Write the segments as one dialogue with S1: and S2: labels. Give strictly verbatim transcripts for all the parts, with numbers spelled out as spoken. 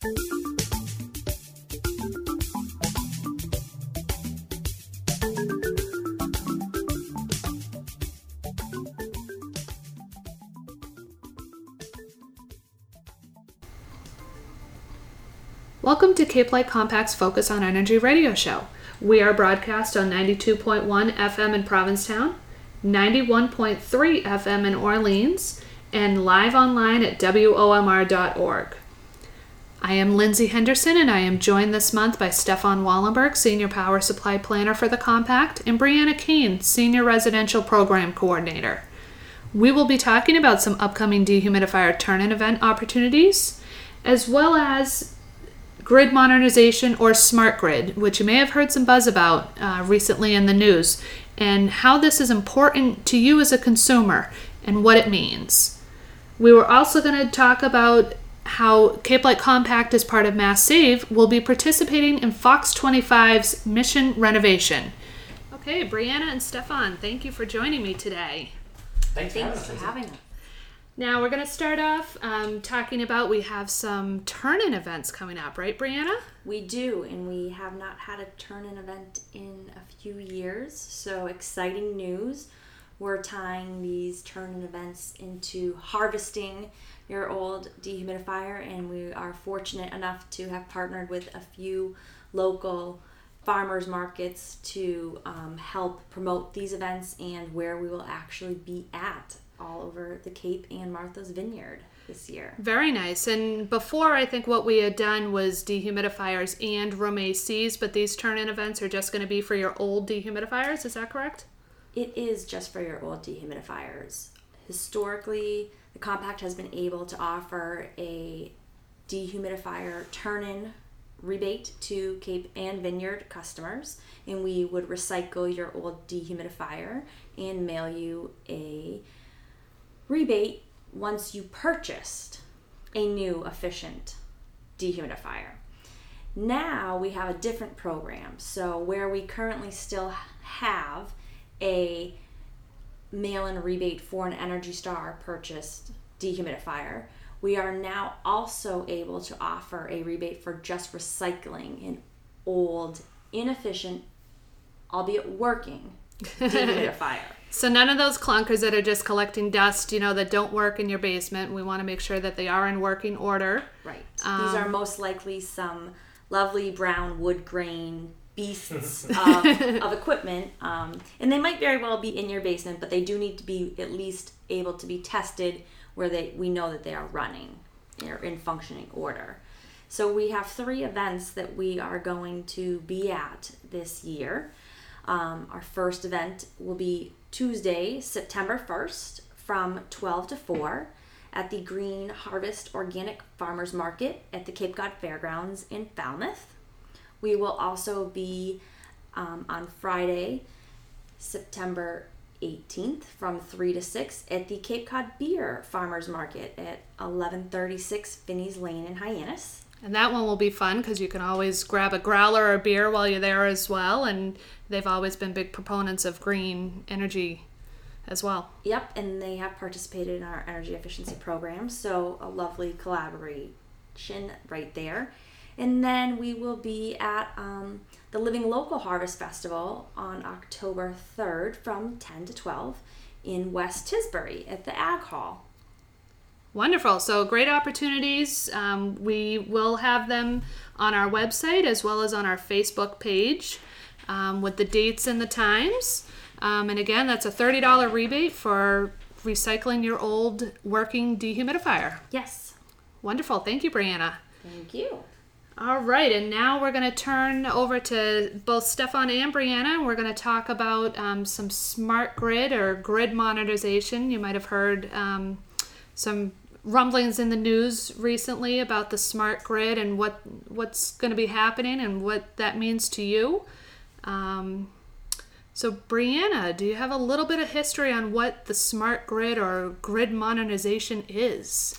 S1: Welcome to Cape Light Compact's Focus on Energy radio show. We are broadcast on ninety-two point one F M in Provincetown, ninety-one point three F M in Orleans, and live online at W O M R dot org. I am Lindsay Henderson, and I am joined this month by Stefan Wallenberg, Senior Power Supply Planner for the Compact, and Brianna Keene, Senior Residential Program Coordinator. We will be talking about some upcoming dehumidifier turn-in event opportunities, as well as grid modernization or smart grid, which you may have heard some buzz about uh, recently in the news, and how this is important to you as a consumer and what it means. We were also going to talk about how Cape Light Compact, as part of Mass Save, will be participating in Fox twenty-five's mission renovation. Okay, Brianna and Stefan, thank you for joining me today.
S2: Thanks,
S3: Thanks
S2: for
S3: for having us.
S1: Now we're going to start off um, talking about, we have some turn-in events coming up, right, Brianna?
S3: We do, and we have not had a turn-in event in a few years, so exciting news. We're tying these turn-in events into harvesting your old dehumidifier, and we are fortunate enough to have partnered with a few local farmers markets to um, help promote these events and where we will actually be at all over the Cape and Martha's Vineyard this year.
S1: Very nice. And before, I think what we had done was dehumidifiers and room A Cs, but these turn-in events are just going to be for your old dehumidifiers. Is that correct?
S3: It is just for your old dehumidifiers. Historically, the Compact has been able to offer a dehumidifier turn-in rebate to Cape and Vineyard customers, and we would recycle your old dehumidifier and mail you a rebate once you purchased a new efficient dehumidifier. Now we have a different program. So where we currently still have a mail-in rebate for an Energy Star purchased dehumidifier, we are now also able to offer a rebate for just recycling an old, inefficient, albeit working dehumidifier.
S1: So none of those clunkers that are just collecting dust, you know, that don't work in your basement. We want to make sure that they are in working order.
S3: Right.
S1: Um,
S3: These are most likely some lovely brown wood grain beasts of, of equipment. Um, and they might very well be in your basement, but they do need to be at least able to be tested where they we know that they are running or in functioning order. So we have three events that we are going to be at this year. Um, our first event will be Tuesday, September first from twelve to four at the Green Harvest Organic Farmers Market at the Cape Cod Fairgrounds in Falmouth. We will also be um, on Friday, September eighteenth from three to six at the Cape Cod Beer Farmers Market at eleven thirty-six Finney's Lane in Hyannis.
S1: And that one will be fun because you can always grab a growler or a beer while you're there as well. And they've always been big proponents of green energy as well.
S3: Yep, and they have participated in our energy efficiency program, so a lovely collaboration right there. And then we will be at um, the Living Local Harvest Festival on October third from ten to twelve in West Tisbury at the Ag Hall.
S1: Wonderful. So great opportunities. Um, we will have them on our website as well as on our Facebook page um, with the dates and the times. Um, and again, that's a thirty dollars rebate for recycling your old working dehumidifier.
S3: Yes.
S1: Wonderful. Thank you, Brianna.
S3: Thank you.
S1: All right, and now we're going to turn over to both Stefan and Brianna, and we're going to talk about um, some smart grid or grid modernization. You might have heard um, some rumblings in the news recently about the smart grid and what what's going to be happening and what that means to you. Um, so, Brianna, do you have a little bit of history on what the smart grid or grid modernization is?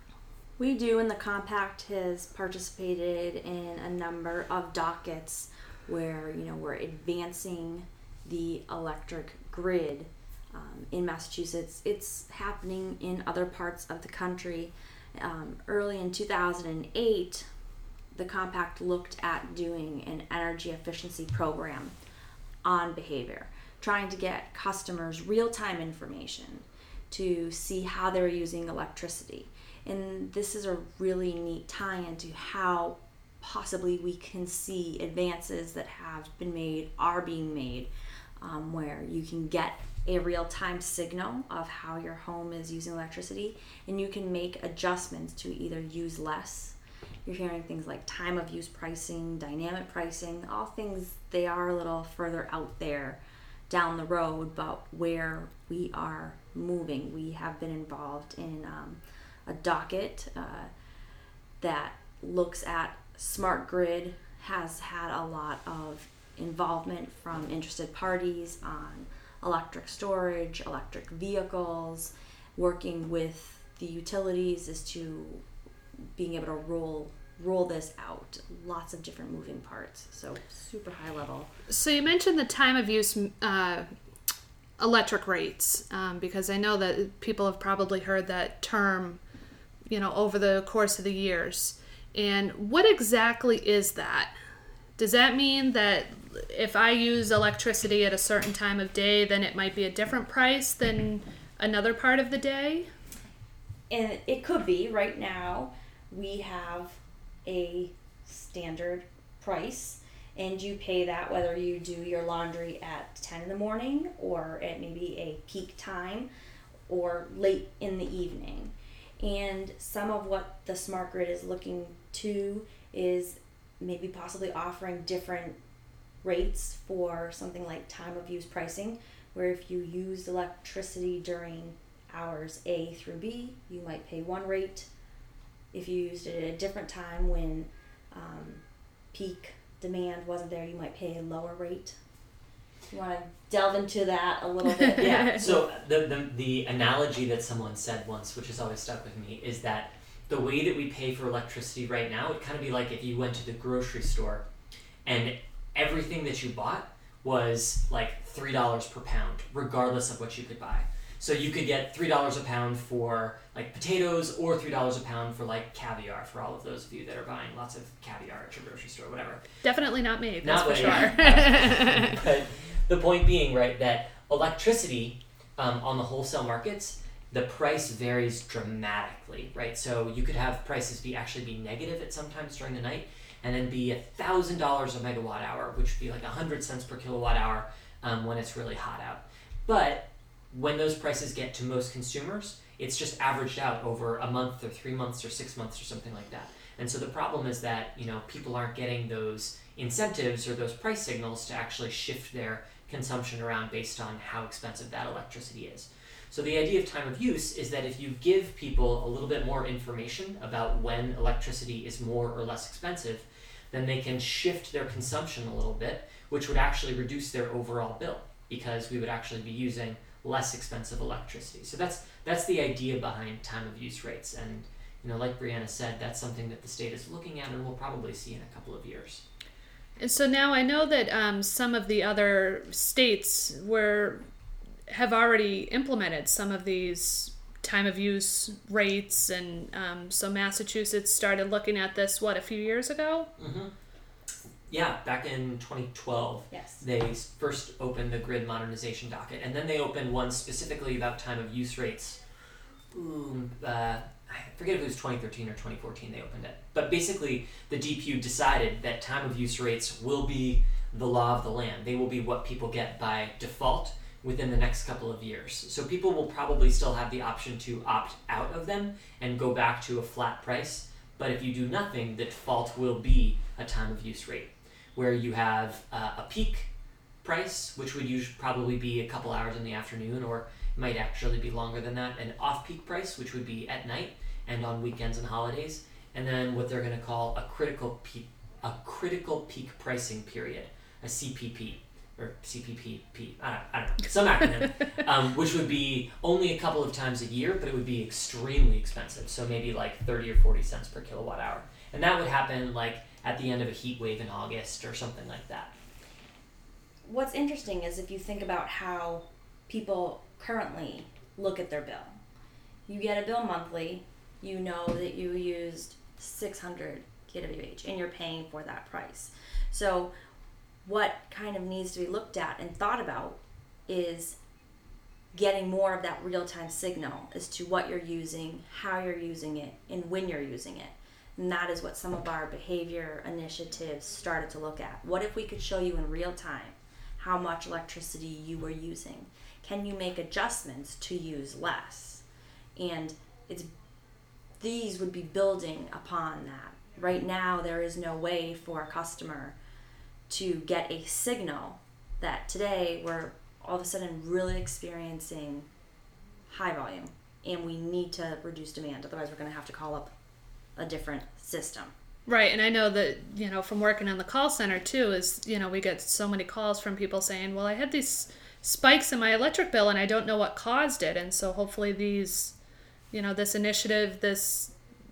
S3: We do, and the Compact has participated in a number of dockets where, you know, we're advancing the electric grid um, in Massachusetts. It's happening in other parts of the country. Um, early in two thousand eight, the compact looked at doing an energy efficiency program on behavior, trying to get customers real-time information to see how they're using electricity. And this is a really neat tie-in to how possibly we can see advances that have been made, are being made, um, where you can get a real-time signal of how your home is using electricity, and you can make adjustments to either use less. You're hearing things like time of use pricing, dynamic pricing, all things they are a little further out there down the road, but where we are moving. We have been involved in um, a docket uh, that looks at smart grid, has had a lot of involvement from interested parties on electric storage, electric vehicles, working with the utilities as to being able to roll roll this out. Lots of different moving parts, so super high level.
S1: So you mentioned the time of use uh, electric rates, um, because I know that people have probably heard that term, you know, over the course of the years. And what exactly is that? Does that mean that if I use electricity at a certain time of day, then it might be a different price than another part of the day?
S3: And it could be. Right now, we have a standard price, and you pay that whether you do your laundry at ten in the morning or at maybe a peak time or late in the evening. And some of what the smart grid is looking to is maybe possibly offering different rates for something like time of use pricing, where if you used electricity during hours A through B, you might pay one rate. If you used it at a different time when um, peak demand wasn't there, you might pay a lower rate. You want to delve into that a little bit?
S2: Yeah. So the, the the analogy that someone said once, which has always stuck with me, is that the way that we pay for electricity right now, it'd kind of be like if you went to the grocery store and everything that you bought was like three dollars per pound, regardless of what you could buy. So you could get three dollars a pound for like potatoes, or three dollars a pound for like caviar, for all of those of you that are buying lots of caviar at your grocery store, whatever.
S1: Definitely not me, that's
S2: Not
S1: for
S2: what-
S1: sure.
S2: yeah. But the point being, right, that electricity um, on the wholesale markets, the price varies dramatically, right? So you could have prices be actually be negative at sometimes during the night, and then be a thousand dollars a megawatt hour, which would be like a hundred cents per kilowatt hour um, when it's really hot out. But when those prices get to most consumers, it's just averaged out over a month or three months or six months or something like that. And so the problem is that, you know, people aren't getting those incentives or those price signals to actually shift their consumption around based on how expensive that electricity is. So the idea of time of use is that if you give people a little bit more information about when electricity is more or less expensive, then they can shift their consumption a little bit, which would actually reduce their overall bill, because we would actually be using less expensive electricity. So that's that's the idea behind time of use rates. And, you know, like Brianna said, that's something that the state is looking at and we'll probably see in a couple of years.
S1: And so now I know that um, some of the other states were have already implemented some of these time of use rates, and um, so Massachusetts started looking at this, what, a few years ago?
S2: Mm-hmm. Yeah, back in twenty twelve,
S3: Yes.
S2: they first opened the grid modernization docket, and then they opened one specifically about time of use rates. Ooh, uh, I forget if it was twenty thirteen or twenty fourteen they opened it. But basically, the D P U decided that time of use rates will be the law of the land. They will be what people get by default within the next couple of years. So people will probably still have the option to opt out of them and go back to a flat price. But if you do nothing, the default will be a time of use rate, where you have uh, a peak price, which would usually probably be a couple hours in the afternoon, or it might actually be longer than that, an off-peak price, which would be at night and on weekends and holidays, and then what they're going to call a critical peak, a critical peak pricing period, a C P P, or C P P P, I don't, I don't know, some acronym, um, which would be only a couple of times a year, but it would be extremely expensive, so maybe like thirty or forty cents per kilowatt hour. And that would happen like at the end of a heat wave in August or something like that.
S3: What's interesting is if you think about how people currently look at their bill. You get a bill monthly, you know that you used six hundred K W H, and you're paying for that price. So what kind of needs to be looked at and thought about is getting more of that real-time signal as to what you're using, how you're using it, and when you're using it. And that is what some of our behavior initiatives started to look at. What if we could show you in real time how much electricity you were using? Can you make adjustments to use less? And it's these would be building upon that. Right now, there is no way for a customer to get a signal that today we're all of a sudden really experiencing high volume and we need to reduce demand. Otherwise, we're going to have to call up a different system.
S1: Right, and I know that, you know, from working in the call center too, is, you know, we get so many calls from people saying, well, I had these spikes in my electric bill and I don't know what caused it. And so hopefully these, you know, this initiative, this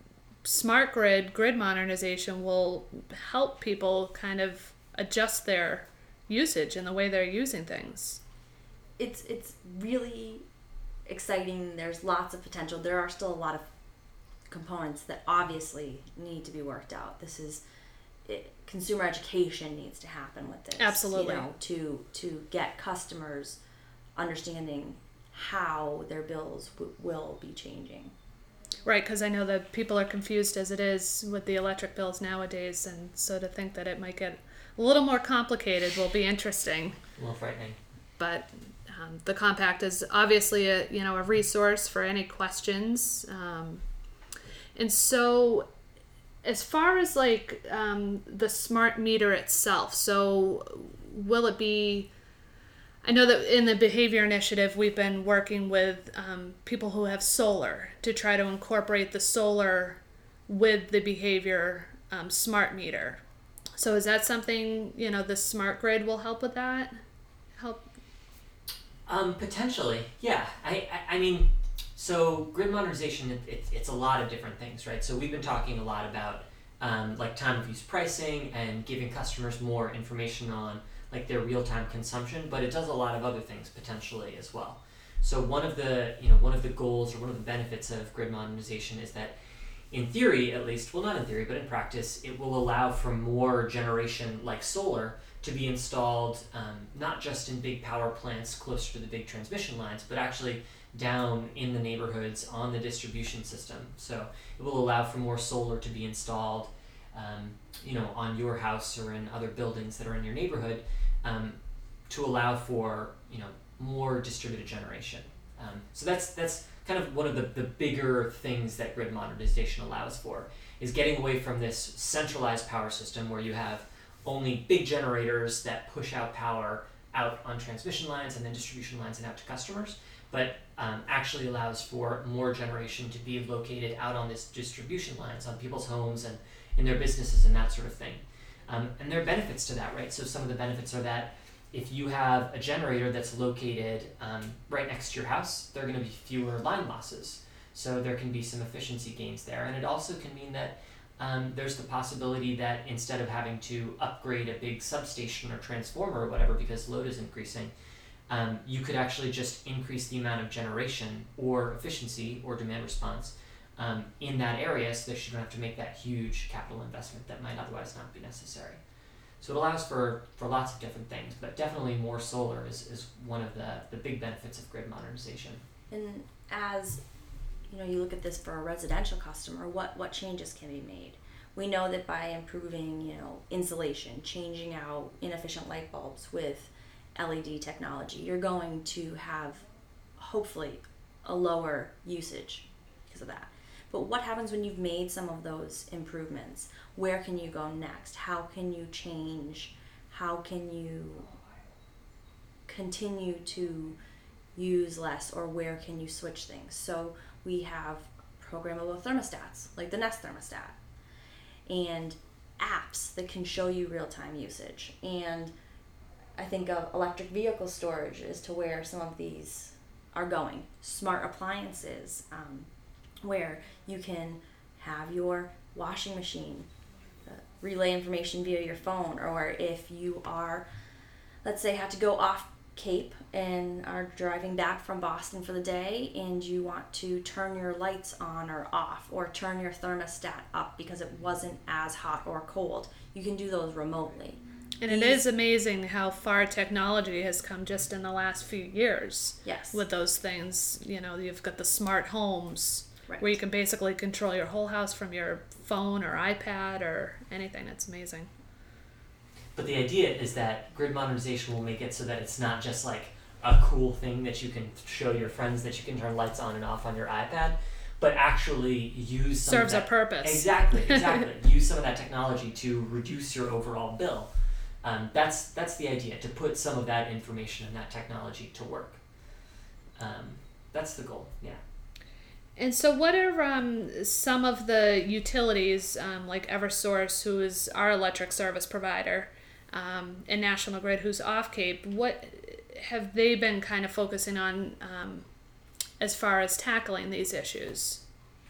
S1: smart grid, grid modernization will help people kind of adjust their usage and the way they're using things.
S3: It's it's really exciting. There's lots of potential. There are still a lot of components that obviously need to be worked out. This is it, consumer education needs to happen with this.
S1: Absolutely.
S3: You know, to to get customers understanding how their bills w- will be changing.
S1: Right, because I know that people are confused as it is with the electric bills nowadays, and so to think that it might get a little more complicated will be interesting.
S2: A little frightening.
S1: But um, the compact is obviously a you know a resource for any questions. Um, and so, as far as like um, the smart meter itself, so will it be? I know that in the behavior initiative, we've been working with um, people who have solar to try to incorporate the solar with the behavior um, smart meter. So is that something, you know, the smart grid will help with that? Help?
S2: Um, potentially, yeah. I, I, I mean, so grid modernization, it, it, it's a lot of different things, right? So we've been talking a lot about um, like time of use pricing and giving customers more information on like their real-time consumption, but it does a lot of other things potentially as well. So one of the, you know, one of the goals or one of the benefits of grid modernization is that in theory, at least, well, not in theory, but in practice, it will allow for more generation like solar to be installed um, not just in big power plants closer to the big transmission lines, but actually down in the neighborhoods on the distribution system. So it will allow for more solar to be installed um, you know, on your house or in other buildings that are in your neighborhood, um, to allow for, you know, more distributed generation. Um, so that's that's kind of one of the, the bigger things that grid modernization allows for, is getting away from this centralized power system where you have only big generators that push out power out on transmission lines and then distribution lines and out to customers, but um, actually allows for more generation to be located out on this distribution lines on people's homes and in their businesses and that sort of thing. Um, and there are benefits to that, right? So some of the benefits are that if you have a generator that's located um, right next to your house, there are going to be fewer line losses. So there can be some efficiency gains there. And it also can mean that um, there's the possibility that instead of having to upgrade a big substation or transformer or whatever because load is increasing, um, you could actually just increase the amount of generation or efficiency or demand response Um, in that area, so that you don't have to make that huge capital investment that might otherwise not be necessary. So it allows for, for lots of different things, but definitely more solar is, is one of the, the big benefits of grid modernization.
S3: And as you know, you look at this for a residential customer, what, what changes can be made? We know that by improving, you know, insulation, changing out inefficient light bulbs with L E D technology, you're going to have hopefully a lower usage because of that. But what happens when you've made some of those improvements? Where can you go next? How can you change? How can you continue to use less, or where can you switch things? So we have programmable thermostats, like the Nest thermostat, and apps that can show you real-time usage. And I think of electric vehicle storage as to where some of these are going. Smart appliances, um, where you can have your washing machine uh, relay information via your phone, or if you are, let's say, have to go off Cape and are driving back from Boston for the day and you want to turn your lights on or off or turn your thermostat up because it wasn't as hot or cold, you can do those remotely.
S1: And it is amazing how far technology has come just in the last few years.
S3: Yes.
S1: With those things, you know, you've got the smart homes,
S3: Right.
S1: where you can basically control your whole house from your phone or iPad or anything. It's amazing.
S2: But the idea is that grid modernization will make it so that it's not just like a cool thing that you can show your friends that you can turn lights on and off on your iPad, but actually use some
S1: Serves
S2: of
S1: a
S2: that,
S1: purpose.
S2: Exactly, exactly. Use some of that technology to reduce your overall bill. Um, that's that's the idea, to put some of that information and that technology to work. Um, that's the goal, yeah.
S1: And so what are um, some of the utilities, um, like Eversource, who is our electric service provider, um, and National Grid, who's off Cape, what have they been kind of focusing on um, as far as tackling these issues?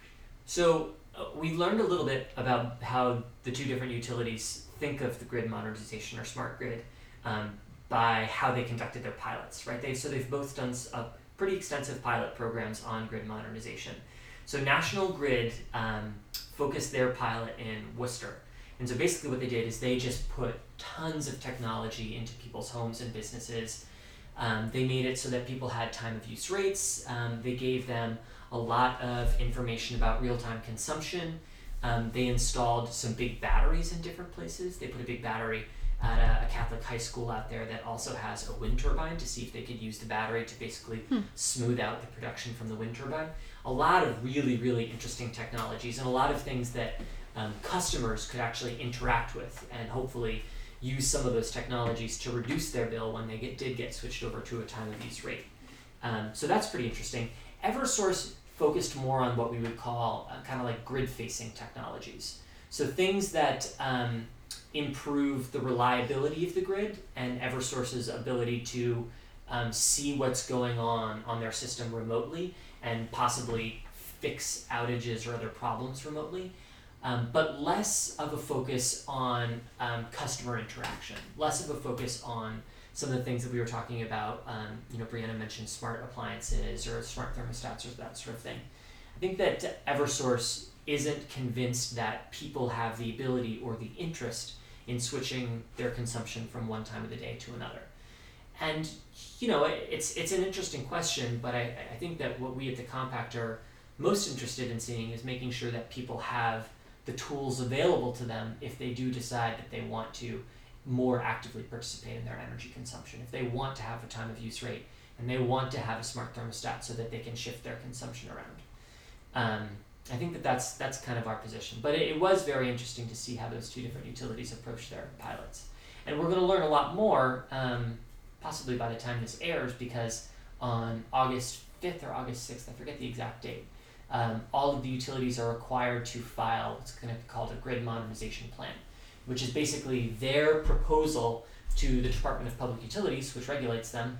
S2: So uh, we learned a little bit about how the two different utilities think of the grid modernization or smart grid um, by how they conducted their pilots, right? They so they've both done a pretty extensive pilot programs on grid modernization. So National Grid um, focused their pilot in Worcester, and so basically what they did is they just put tons of technology into people's homes and businesses. Um, they made it so that people had time of use rates. Um, they gave them a lot of information about real-time consumption. Um, they installed some big batteries in different places. They put a big battery at a, a Catholic high school out there that also has a wind turbine to see if they could use the battery to basically hmm. smooth out the production from the wind turbine. A lot of really, really interesting technologies and a lot of things that um, customers could actually interact with and hopefully use some of those technologies to reduce their bill when they get, did get switched over to a time of use rate. Um, so that's pretty interesting. Eversource focused more on what we would call uh, kind of like grid-facing technologies. So things that um, improve the reliability of the grid and Eversource's ability to um, see what's going on on their system remotely and possibly fix outages or other problems remotely. Um, but less of a focus on um, customer interaction, less of a focus on some of the things that we were talking about. Um, you know, Brianna mentioned smart appliances or smart thermostats or that sort of thing. I think that Eversource isn't convinced that people have the ability or the interest in switching their consumption from one time of the day to another. And, you know, it, it's it's an interesting question, but I, I think that what we at the Compact are most interested in seeing is making sure that people have the tools available to them if they do decide that they want to more actively participate in their energy consumption. If they want to have a time of use rate and they want to have a smart thermostat so that they can shift their consumption around. Um, I think that that's, that's kind of our position. But it, it was very interesting to see how those two different utilities approach their pilots. And we're going to learn a lot more, um, possibly by the time this airs, because on August fifth or August sixth, I forget the exact date, um, all of the utilities are required to file what's going to be called a grid modernization plan, which is basically their proposal to the Department of Public Utilities, which regulates them,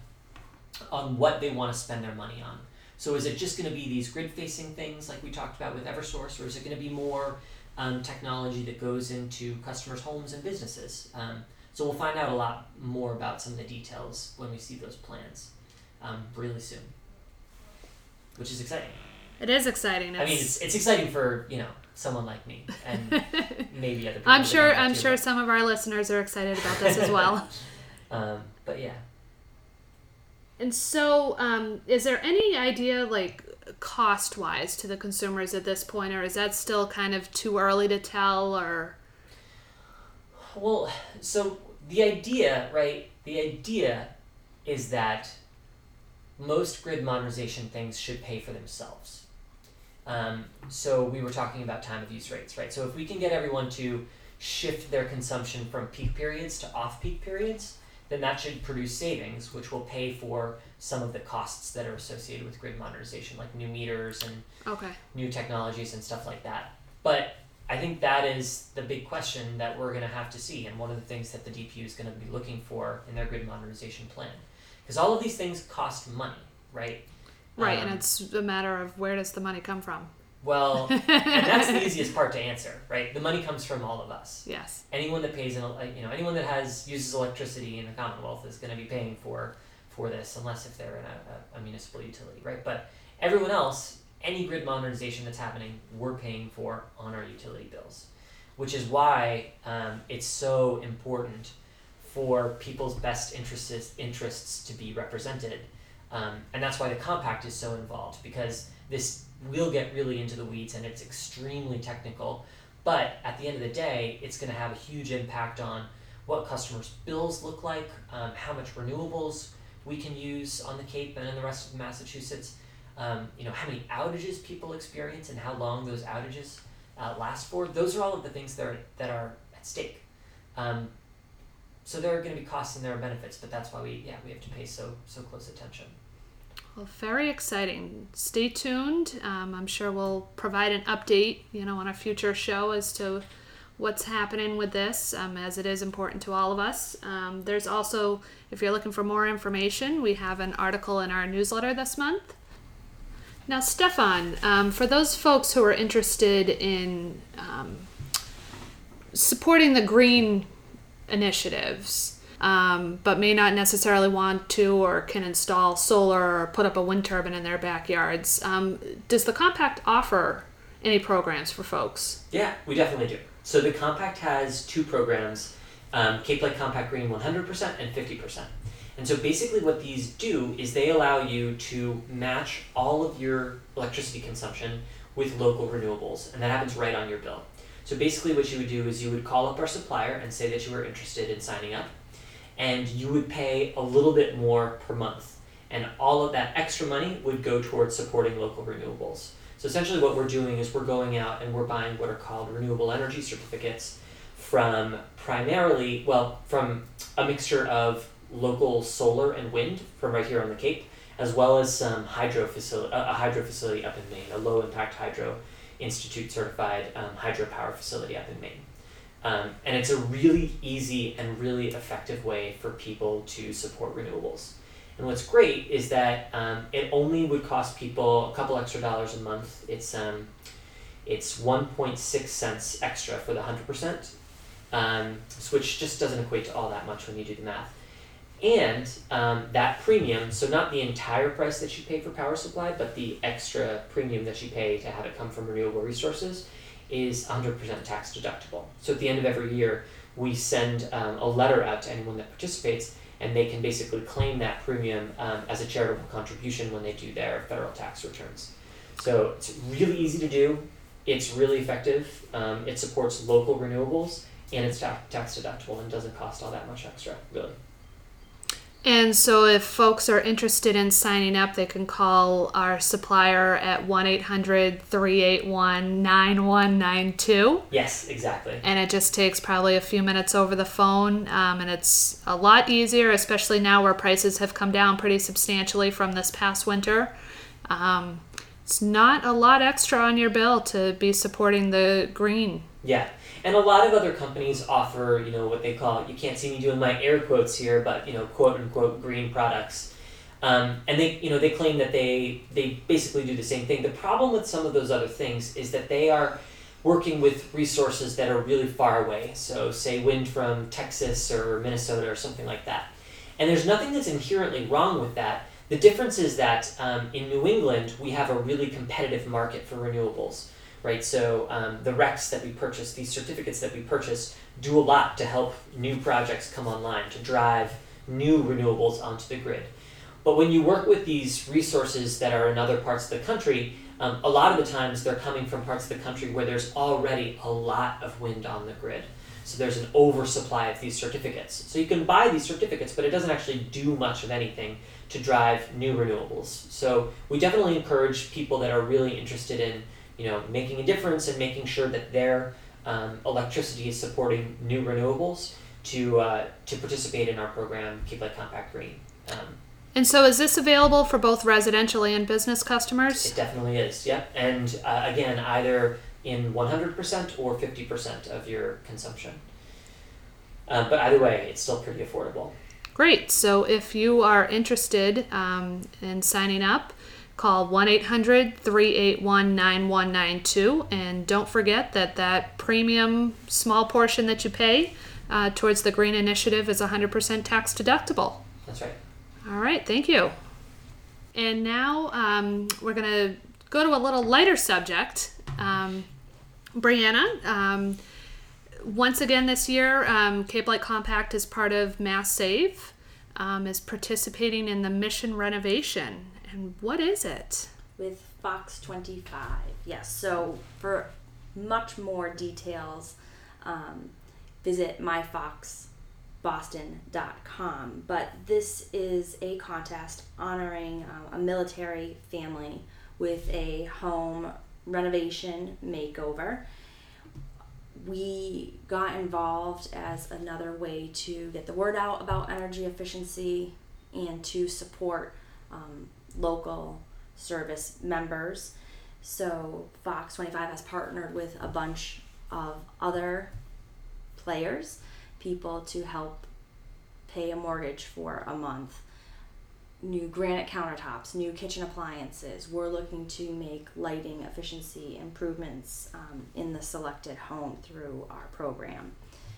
S2: on what they want to spend their money on. So is it just going to be these grid-facing things like we talked about with Eversource, or is it going to be more um, technology that goes into customers' homes and businesses? Um, so we'll find out a lot more about some of the details when we see those plans um, really soon, which is exciting.
S1: It is exciting. It's...
S2: I mean, it's it's exciting for, you know, someone like me and maybe other people.
S1: I'm sure. I'm
S2: too,
S1: sure
S2: but...
S1: some of our listeners are excited about this as well.
S2: um, but yeah.
S1: And so, um, is there any idea, like, cost-wise to the consumers at this point, or is that still kind of too early to tell, or?
S2: Well, so the idea, right, the idea is that most grid modernization things should pay for themselves. Um, so we were talking about time of use rates, right? So if we can get everyone to shift their consumption from peak periods to off-peak periods, then that should produce savings, which will pay for some of the costs that are associated with grid modernization, like new meters and
S1: okay.
S2: new technologies and stuff like that. But I think that is the big question that we're going to have to see, and one of the things that the D P U is going to be looking for in their grid modernization plan. Because all of these things cost money, right?
S1: Right,
S2: um,
S1: and it's a matter of where does the money come from?
S2: Well, and that's the easiest part to answer, right? The money comes from all of us.
S1: Yes.
S2: Anyone that pays, an, you know, anyone that has uses electricity in the Commonwealth is going to be paying for for this, unless if they're in a, a, a municipal utility, right? But everyone else, any grid modernization that's happening, we're paying for on our utility bills, which is why um, it's so important for people's best interests interests to be represented. Um, and that's why the compact is so involved, because this will get really into the weeds and it's extremely technical. But at the end of the day, it's going to have a huge impact on what customers' bills look like, um, how much renewables we can use on the Cape and in the rest of Massachusetts, um, you know, how many outages people experience and how long those outages uh, last for. Those are all of the things that are, that are at stake. Um, so there are going to be costs and there are benefits, but that's why we yeah we have to pay so so close attention.
S1: Well, very exciting. Stay tuned. Um, I'm sure we'll provide an update, you know, on a future show as to what's happening with this, um, as it is important to all of us. Um, there's also, if you're looking for more information, we have an article in our newsletter this month. Now, Stefan, um, for those folks who are interested in um, supporting the green initiatives, Um, but may not necessarily want to or can install solar or put up a wind turbine in their backyards. Um, does the Compact offer any programs for folks?
S2: Yeah, we definitely do. So the Compact has two programs, um, Cape Light Compact Green one hundred percent and fifty percent. And so basically what these do is they allow you to match all of your electricity consumption with local renewables, and that happens right on your bill. So basically what you would do is you would call up our supplier and say that you were interested in signing up, and you would pay a little bit more per month. And all of that extra money would go towards supporting local renewables. So essentially what we're doing is we're going out and we're buying what are called renewable energy certificates from primarily, well, from a mixture of local solar and wind from right here on the Cape, as well as some hydro facility, a hydro facility up in Maine, a low impact hydro institute certified um, hydropower facility up in Maine. Um, and it's a really easy and really effective way for people to support renewables. And what's great is that um, it only would cost people a couple extra dollars a month. It's um, it's one point six cents extra for the one hundred percent, um, which just doesn't equate to all that much when you do the math. And um, that premium, so not the entire price that you pay for power supply, but the extra premium that you pay to have it come from renewable resources, is one hundred percent tax deductible. So at the end of every year, we send um, a letter out to anyone that participates, and they can basically claim that premium um, as a charitable contribution when they do their federal tax returns. So it's really easy to do, it's really effective, um, it supports local renewables, and it's ta- tax deductible and doesn't cost all that much extra, really.
S1: And so if folks are interested in signing up, they can call our supplier at one eight hundred, three eight one, nine one nine two.
S2: Yes, exactly.
S1: And it just takes probably a few minutes over the phone. Um, and it's a lot easier, especially now where prices have come down pretty substantially from this past winter. Um, it's not a lot extra on your bill to be supporting the green.
S2: Yeah. And a lot of other companies offer, you know, what they call, you can't see me doing my air quotes here, but, you know, quote unquote green products. Um, and they, you know, they claim that they, they basically do the same thing. The problem with some of those other things is that they are working with resources that are really far away. So say wind from Texas or Minnesota or something like that. And there's nothing that's inherently wrong with that. The difference is that um, in New England, we have a really competitive market for renewables. Right, so um, the R E Cs that we purchase, these certificates that we purchase, do a lot to help new projects come online, to drive new renewables onto the grid. But when you work with these resources that are in other parts of the country, um, a lot of the times they're coming from parts of the country where there's already a lot of wind on the grid. So there's an oversupply of these certificates. So you can buy these certificates, but it doesn't actually do much of anything to drive new renewables. So we definitely encourage people that are really interested in you know, making a difference and making sure that their um, electricity is supporting new renewables to uh, to participate in our program, Cape Light Compact Green. Um,
S1: and so is this available for both residential and business customers?
S2: It definitely is, yeah. And uh, again, either in one hundred percent or fifty percent of your consumption. Uh, but either way, it's still pretty affordable.
S1: Great. So if you are interested um, in signing up, call one eight hundred, three eight one, nine one nine two, and don't forget that that premium small portion that you pay uh, towards the green initiative is one hundred percent tax deductible.
S2: That's right.
S1: All right, thank you. And now um, we're going to go to a little lighter subject. Um, Brianna, um, once again this year, um, Cape Light Compact is part of Mass Save, um, is participating in the mission renovation. And what is it?
S3: With Fox twenty-five, yes. So for much more details, um, visit my fox boston dot com. But this is a contest honoring um, a military family with a home renovation makeover. We got involved as another way to get the word out about energy efficiency and to support um, local service members. So Fox twenty-five has partnered with a bunch of other players, people to help pay a mortgage for a month. New granite countertops, new kitchen appliances. We're looking to make lighting efficiency improvements um, in the selected home through our program.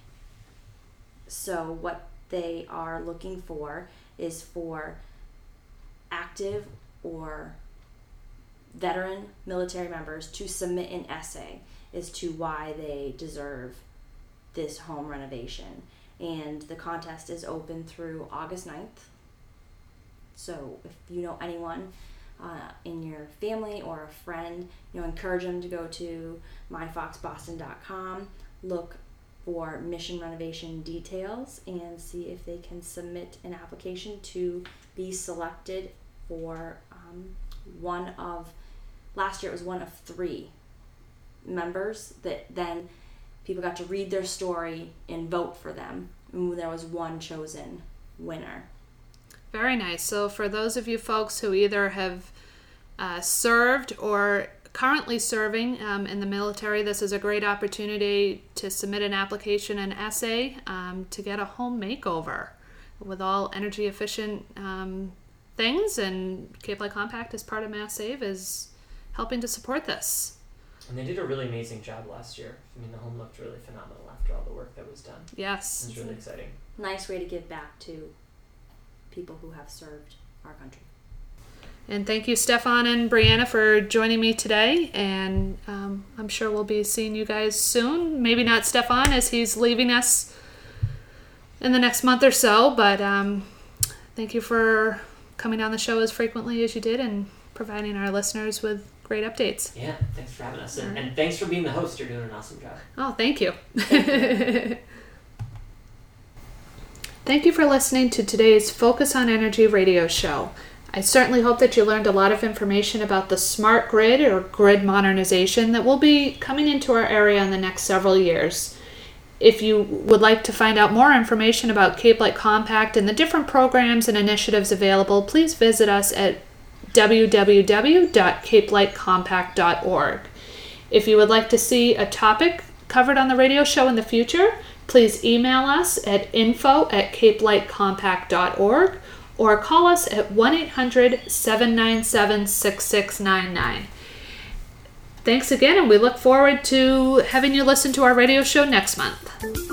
S3: So what they are looking for is for active or veteran military members to submit an essay as to why they deserve this home renovation. And the contest is open through August ninth. So if you know anyone uh, in your family or a friend, you know, encourage them to go to my fox boston dot com, look for mission renovation details, and see if they can submit an application to be selected for um, one of, last year it was one of three members that then people got to read their story and vote for them. And there was one chosen winner.
S1: Very nice. So for those of you folks who either have uh, served or currently serving um, in the military, this is a great opportunity to submit an application and essay um, to get a home makeover with all energy efficient um, things. And Cape Light Compact, as part of Mass Save, is helping to support this.
S2: And they did a really amazing job last year. I mean, the home looked really phenomenal after all the work that was done.
S1: Yes.
S2: It was really exciting.
S3: Nice way to give back to people who have served our country.
S1: And thank you, Stefan and Brianna, for joining me today. And um, I'm sure we'll be seeing you guys soon. Maybe not Stefan, as he's leaving us in the next month or so. But um, thank you for coming on the show as frequently as you did and providing our listeners with great updates.
S2: Yeah, thanks for having us. And, and thanks for being the host. You're doing an awesome job.
S1: Oh, thank you. Thank you for listening to today's Focus on Energy radio show. I certainly hope that you learned a lot of information about the smart grid or grid modernization that will be coming into our area in the next several years. If you would like to find out more information about Cape Light Compact and the different programs and initiatives available, please visit us at w w w dot cape light compact dot org. If you would like to see a topic covered on the radio show in the future, please email us at info at cape light compact dot org or call us at one eight hundred seven nine seven six six nine nine. Thanks again, and we look forward to having you listen to our radio show next month.